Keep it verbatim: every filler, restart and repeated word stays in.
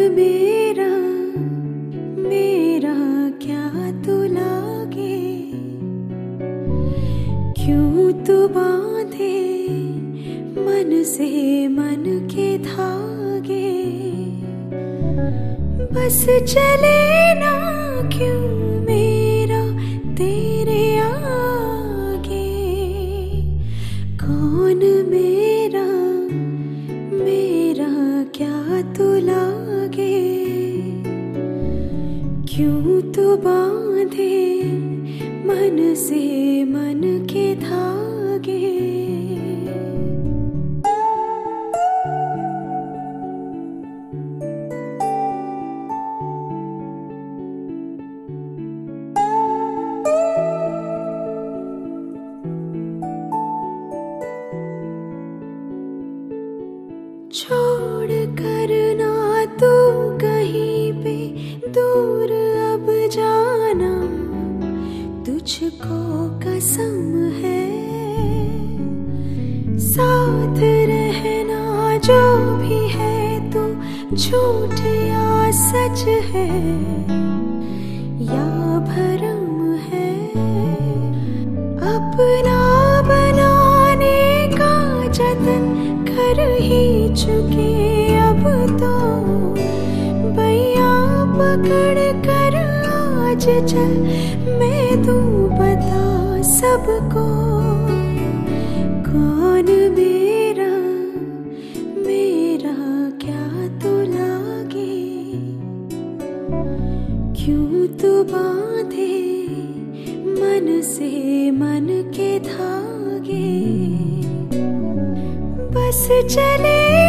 मेरा मेरा क्या तू लागे, क्यों तू बांधे मन से मन के धागे। बस चले ना क्यों मेरा तेरे आगे। कौन मेरा मेरा क्या तू लागे, क्यों तू बांधे मन से मन के धागे। छोड़ कर ना तू कहीं पे दूर अब जाना, तुझको कसम है। साथ रहना जो भी है तू झूठ या सच है या भरम है। अपना बनाने का जतन कर ही चुके अब तो, बैया पकड़ कर आज चल मैं तू बता सबको। कौन मेरा मेरा क्या तू लागे, क्यों तू बांधे मन से मन के धागे। बस चले